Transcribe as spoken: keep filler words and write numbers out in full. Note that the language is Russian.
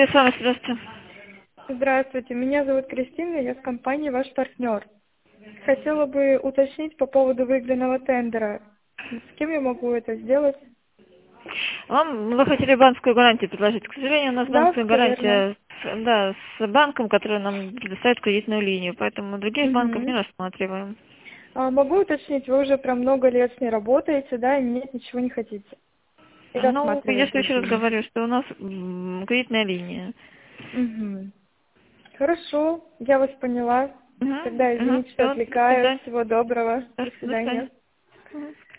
С вами, здравствуйте. Здравствуйте, меня зовут Кристина, я с компании «Ваш партнер». Хотела бы уточнить по поводу выигранного тендера. С кем я могу это сделать? Вам вы хотели банковскую гарантию предложить. К сожалению, у нас Да, банковская все верно. гарантия с, да, с банком, который нам предоставит кредитную линию, поэтому других банков не Мгм. рассматриваем. А могу уточнить, вы уже прям много лет с ней работаете, да, и нет, ничего не хотите? И Ну, рассматривать если еще раз другие. говорю, что у нас м, кредитная линия. Мгм. Хорошо, я вас поняла. Угу, Тогда угу, извините, что все, до отвлекаю. свидания. Всего доброго. До До до свидания. свидания. Мгм.